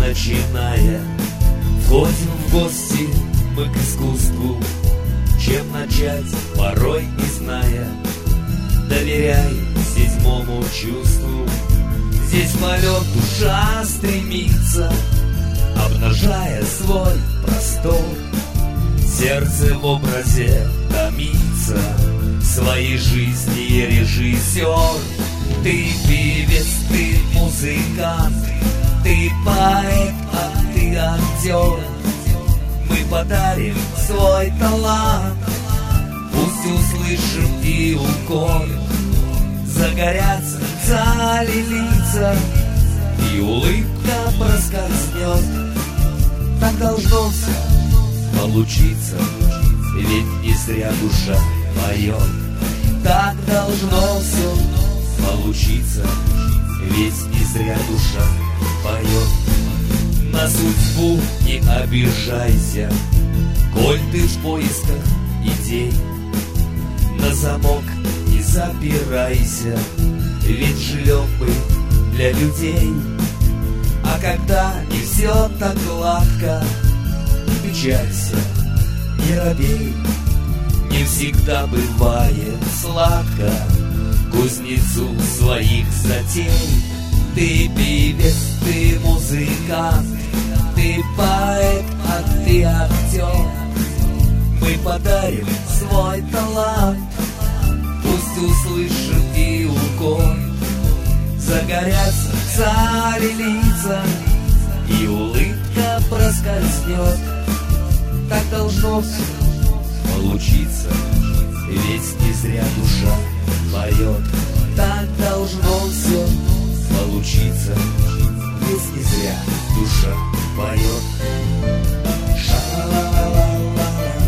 начиная. Входим в гости мы к искусству, чем начать, порой не зная. Доверяй седьмому чувству, здесь в полет душа стремится, обнажая свой простор. Сердце в образе томится, своей жизни режиссер. Ты певец, ты музыкант, ты поэт, а ты актер. Мы подарим свой талант, пусть услышим и укор. Загорятся в зале лица, и улыбка проскользнет. Так должно все получиться, ведь не зря душа поет. Так должно все получиться, ведь не зря душа поет. На судьбу не обижайся, коль ты в поисках идей. На замок не запирайся, ведь живем мы для людей. А когда не все так гладко, печалься, не робей. Не всегда бывает сладко кузнецу своих затей. Ты певец, ты музыкант, ты поэт, а ты актер. Мы подарим свой талант, пусть услышим и укор. Загорятся в зале лица, и улыбка проскользнет. Так должно все получиться, ведь не зря душа поет. Так должно все получиться, ведь не зря душа поет. Ша-ла-ла-ла-ла,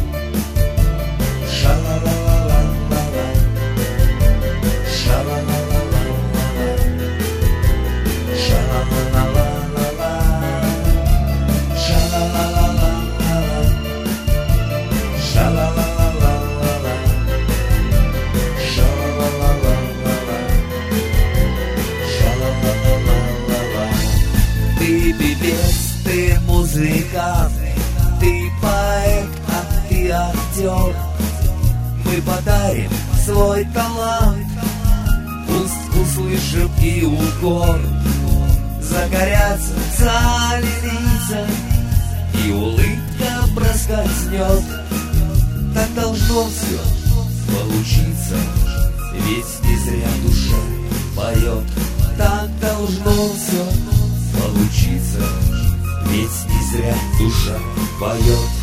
ша-ла-ла-ла-ла-ла, ша-ла-ла-ла-ла-ла, ша-ла-ла-ла-ла-ла, ша-ла-ла-ла-ла-ла, ты певец, ты музыкант, ты поэт, а ты актер. Мы подарим свой талант, пусть услышим и укор. Загорятся в зале лица, и улыбка проскользнет. Так должно все получиться, ведь не зря душа поет. Так должно все получиться, ведь не зря душа поет.